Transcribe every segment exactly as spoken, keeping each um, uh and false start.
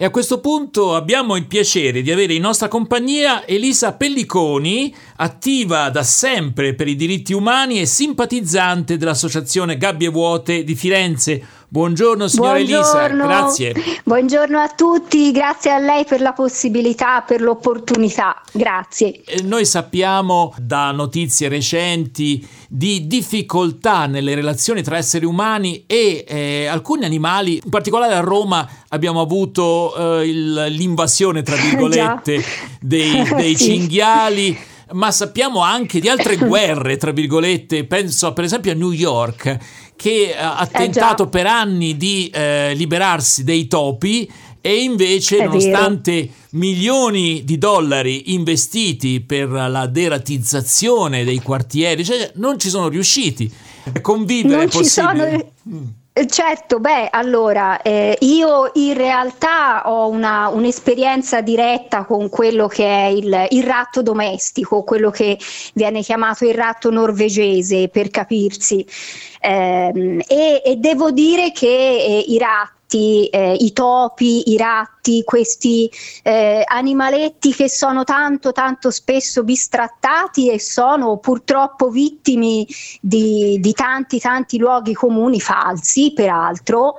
E a questo punto abbiamo il piacere di avere in nostra compagnia Elisa Pelliconi, attiva da sempre per i diritti umani e simpatizzante dell'Associazione Gabbie Vuote di Firenze. Buongiorno signora Elisa, grazie. Buongiorno a tutti, grazie a lei per la possibilità, per l'opportunità, grazie. Noi sappiamo da notizie recenti di difficoltà nelle relazioni tra esseri umani e eh, alcuni animali, in particolare a Roma abbiamo avuto eh, il, l'invasione tra virgolette dei, dei sì. cinghiali, ma sappiamo anche di altre guerre tra virgolette, penso per esempio a New York, che ha tentato eh per anni di eh, liberarsi dei topi e invece È nonostante vero. milioni di dollari investiti per la deratizzazione dei quartieri, cioè non ci sono riusciti a convivere. Non è possibile? Ci sono... Mm. Certo, beh, allora, eh, io in realtà ho una, un'esperienza diretta con quello che è il, il ratto domestico, quello che viene chiamato il ratto norvegese, per capirsi, eh, e, e devo dire che eh, i ratti, Eh, i topi, i ratti, questi eh, animaletti che sono tanto tanto spesso bistrattati e sono purtroppo vittime di, di tanti tanti luoghi comuni falsi, peraltro,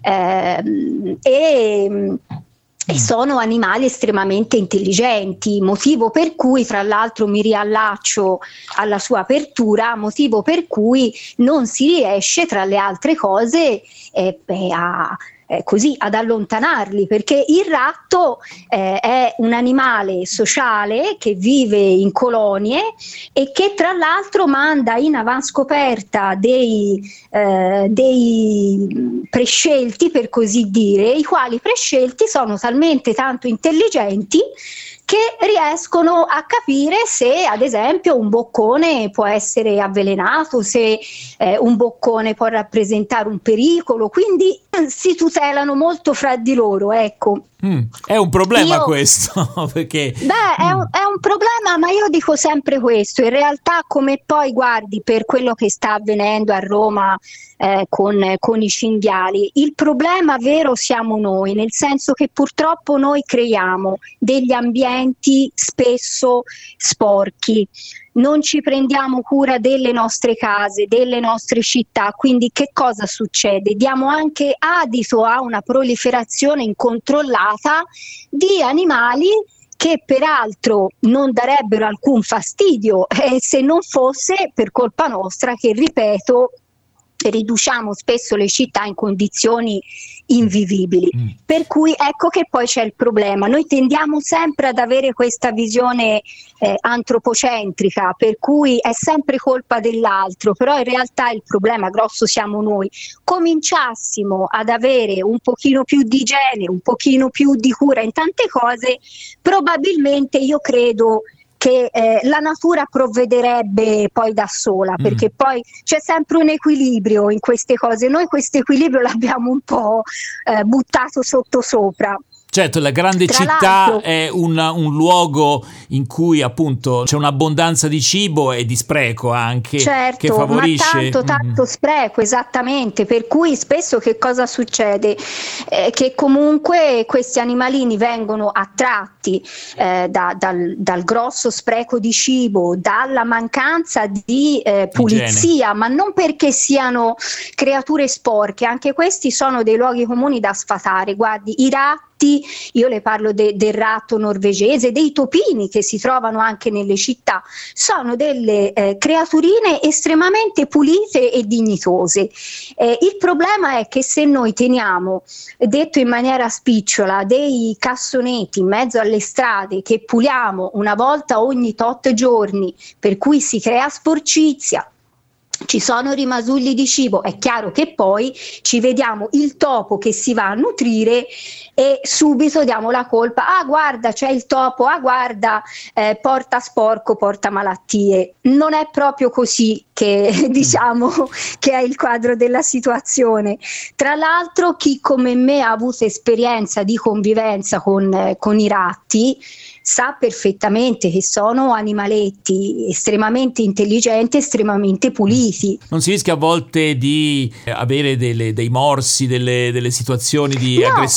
eh, e E sono animali estremamente intelligenti, motivo per cui, tra l'altro mi riallaccio alla sua apertura, motivo per cui non si riesce, tra le altre cose, eh, a Eh, così ad allontanarli, perché il ratto eh, è un animale sociale che vive in colonie e che tra l'altro manda in avanscoperta dei, eh, dei prescelti, per così dire, i quali prescelti sono talmente tanto intelligenti che riescono a capire se ad esempio un boccone può essere avvelenato, se eh, un boccone può rappresentare un pericolo, quindi si tutelano molto fra di loro, ecco. Mm, è un problema io, questo, perché... Beh, è un, è un problema, ma io dico sempre questo, in realtà come poi guardi per quello che sta avvenendo a Roma eh, con, con i cinghiali, il problema vero siamo noi, nel senso che purtroppo noi creiamo degli ambienti spesso sporchi, non ci prendiamo cura delle nostre case, delle nostre città, quindi che cosa succede? Diamo anche adito a una proliferazione incontrollata di animali che peraltro non darebbero alcun fastidio eh, se non fosse per colpa nostra che, ripeto, riduciamo spesso le città in condizioni invivibili. Mm. Per cui ecco che poi c'è il problema. Noi tendiamo sempre ad avere questa visione eh, antropocentrica, per cui è sempre colpa dell'altro, però in realtà il problema grosso siamo noi. Cominciassimo ad avere un pochino più di igiene, un pochino più di cura in tante cose, probabilmente io credo che eh, la natura provvederebbe poi da sola, mm. perché poi c'è sempre un equilibrio in queste cose, noi questo equilibrio l'abbiamo un po' eh, buttato sottosopra. Certo, la grande Tra città l'altro, è una, un luogo in cui appunto c'è un'abbondanza di cibo e di spreco anche, certo, che favorisce. Ma tanto, tanto spreco, esattamente, per cui spesso che cosa succede? Eh, che comunque questi animalini vengono attratti eh, da, dal, dal grosso spreco di cibo, dalla mancanza di eh, pulizia, Igiene. Ma non perché siano creature sporche, anche questi sono dei luoghi comuni da sfatare. Guardi, i ratti, io le parlo de, del ratto norvegese, dei topini che si trovano anche nelle città, sono delle eh, creaturine estremamente pulite e dignitose. Eh, il problema è che se noi teniamo, detto in maniera spicciola, dei cassonetti in mezzo alle strade che puliamo una volta ogni tot giorni, per cui si crea sporcizia, ci sono rimasugli di cibo, è chiaro che poi ci vediamo il topo che si va a nutrire e subito diamo la colpa: ah guarda c'è il topo, ah guarda eh, porta sporco, porta malattie. Non è proprio così che diciamo che è il quadro della situazione. Tra l'altro chi come me ha avuto esperienza di convivenza con, eh, con i ratti sa perfettamente che sono animaletti estremamente intelligenti, estremamente puliti. Non si rischia a volte di avere delle, dei morsi, delle, delle situazioni di no, aggressione?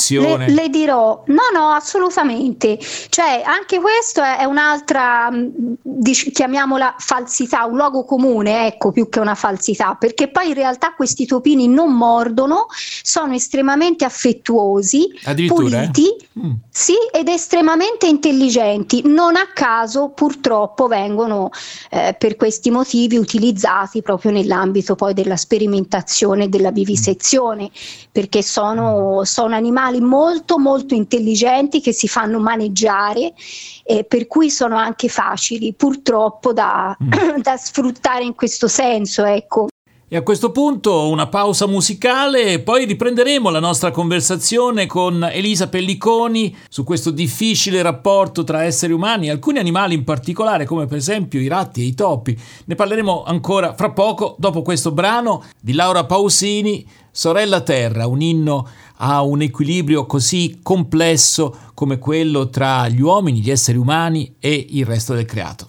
attenzione. Le dirò, no no assolutamente, cioè anche questo è, è un'altra, dic- chiamiamola falsità, un luogo comune, ecco, più che una falsità, perché poi in realtà questi topini non mordono, sono estremamente affettuosi, addirittura puliti, eh? mm. sì, ed estremamente intelligenti. Non a caso purtroppo vengono eh, per questi motivi utilizzati proprio nell'ambito poi della sperimentazione e della vivisezione, perché sono, sono animali molto molto intelligenti che si fanno maneggiare, eh, per cui sono anche facili purtroppo da, mm. da sfruttare in questo senso, ecco. E a questo punto una pausa musicale e poi riprenderemo la nostra conversazione con Elisa Pelliconi su questo difficile rapporto tra esseri umani e alcuni animali in particolare, come per esempio i ratti e i topi. Ne parleremo ancora fra poco, dopo questo brano di Laura Pausini, Sorella Terra, un inno a un equilibrio così complesso come quello tra gli uomini, gli esseri umani e il resto del creato.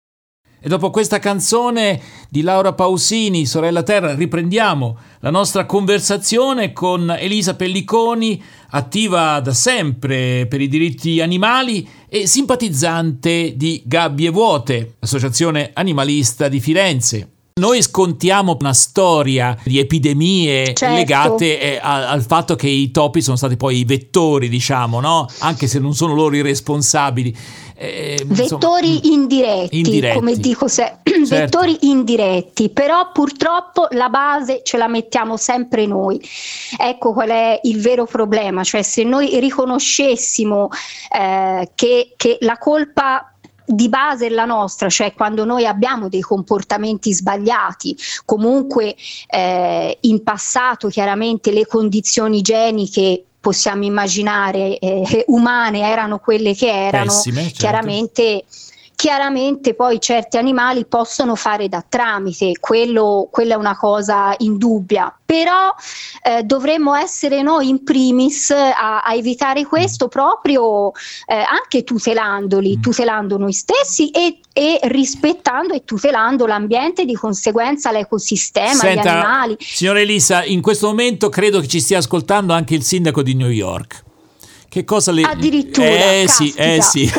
E dopo questa canzone di Laura Pausini, Sorella Terra, riprendiamo la nostra conversazione con Elisa Pelliconi, attiva da sempre per i diritti animali e simpatizzante di Gabbie Vuote, associazione animalista di Firenze. Noi scontiamo una storia di epidemie certo. legate eh, a, al fatto che i topi sono stati poi i vettori, diciamo, no? Anche se non sono loro i responsabili. Eh, vettori insomma, indiretti, indiretti, come dico se, certo. vettori indiretti, però purtroppo la base ce la mettiamo sempre noi. Ecco qual è il vero problema, cioè se noi riconoscessimo eh, che, che la colpa di base è la nostra, cioè quando noi abbiamo dei comportamenti sbagliati, comunque eh, in passato chiaramente le condizioni igieniche possiamo immaginare eh, umane erano quelle che erano, pessime, certo. chiaramente Chiaramente poi certi animali possono fare da tramite, quello, quella è una cosa indubbia, però eh, dovremmo essere noi in primis a, a evitare questo proprio eh, anche tutelandoli, mm. tutelando noi stessi e, e rispettando e tutelando l'ambiente, di conseguenza l'ecosistema, Senta, gli animali. Signora Elisa, in questo momento credo che ci stia ascoltando anche il sindaco di New York. Che cosa le... Addirittura, eh caspita. sì, eh sì.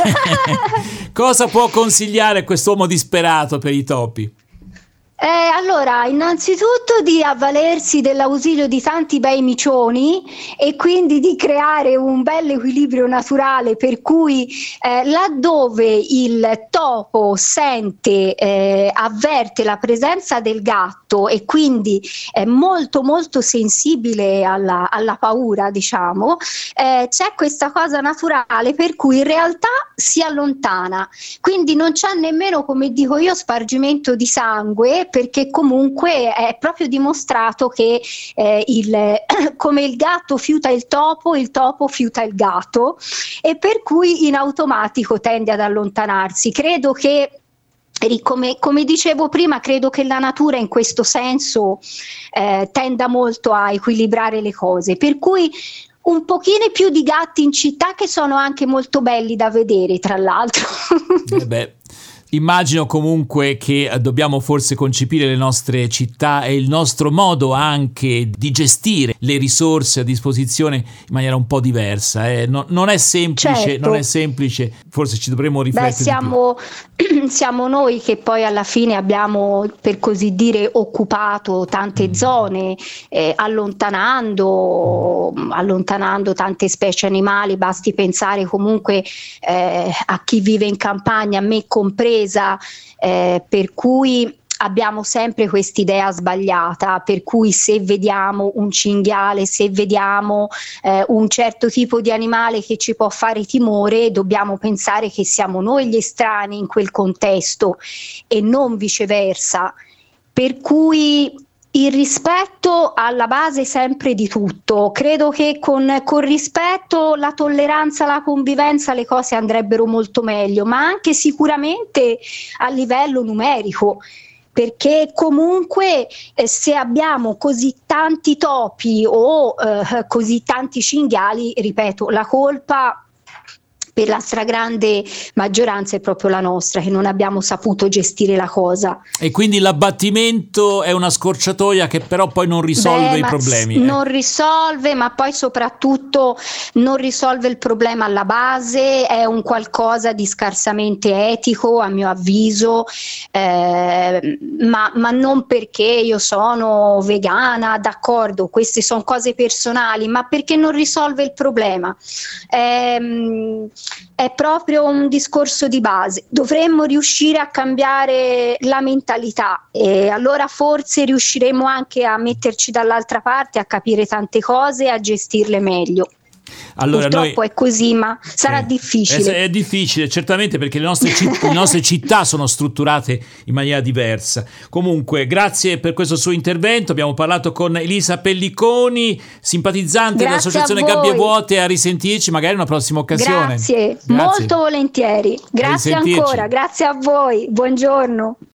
Cosa può consigliare quest'uomo disperato per i topi? Eh, allora, innanzitutto di avvalersi dell'ausilio di tanti bei micioni e quindi di creare un bel equilibrio naturale, per cui eh, laddove il topo sente, eh, avverte la presenza del gatto e quindi è molto molto sensibile alla, alla paura, diciamo, eh, c'è questa cosa naturale per cui in realtà si allontana, quindi non c'è nemmeno, come dico io, spargimento di sangue, perché comunque è proprio dimostrato che eh, il, come il gatto fiuta il topo, il topo fiuta il gatto, e per cui in automatico tende ad allontanarsi. Credo che Come, come dicevo prima, credo che la natura in questo senso eh, tenda molto a equilibrare le cose, per cui un pochino più di gatti in città, che sono anche molto belli da vedere, tra l'altro. Eh beh. Immagino comunque che dobbiamo forse concepire le nostre città e il nostro modo anche di gestire le risorse a disposizione in maniera un po' diversa. Eh. No, non è semplice, certo. non è semplice, forse ci dovremmo riflettere. Beh, siamo, di più. siamo noi che poi alla fine abbiamo, per così dire, occupato tante mm. zone, eh, allontanando, allontanando tante specie animali. Basti pensare comunque eh, a chi vive in campagna, me compresa. Eh, per cui abbiamo sempre quest'idea sbagliata, per cui se vediamo un cinghiale, se vediamo eh, un certo tipo di animale che ci può fare timore, dobbiamo pensare che siamo noi gli estranei in quel contesto e non viceversa, per cui il rispetto alla base sempre di tutto. Credo che con, con rispetto, la tolleranza, la convivenza, le cose andrebbero molto meglio, ma anche sicuramente a livello numerico, perché comunque eh, se abbiamo così tanti topi o eh, così tanti cinghiali, ripeto, la colpa per la stragrande maggioranza è proprio la nostra, che non abbiamo saputo gestire la cosa. E quindi l'abbattimento è una scorciatoia che però poi non risolve Beh, i ma problemi. s- eh. Non risolve, ma poi soprattutto non risolve il problema alla base, è un qualcosa di scarsamente etico a mio avviso, eh, ma, ma non perché io sono vegana, d'accordo, queste sono cose personali, ma perché non risolve il problema. Ehm, È proprio un discorso di base. Dovremmo riuscire a cambiare la mentalità e allora forse riusciremo anche a metterci dall'altra parte, a capire tante cose e a gestirle meglio. Allora, Purtroppo noi... è così, ma sarà Sì. difficile. È, è difficile, certamente, perché le nostre, citt- le nostre città sono strutturate in maniera diversa. Comunque, grazie per questo suo intervento. Abbiamo parlato con Elisa Pelliconi, simpatizzante Grazie dell'Associazione a voi. Gabbie Vuote. A risentirci magari in una prossima occasione. Grazie, Grazie. molto volentieri. Grazie risentirci. ancora, grazie a voi. Buongiorno.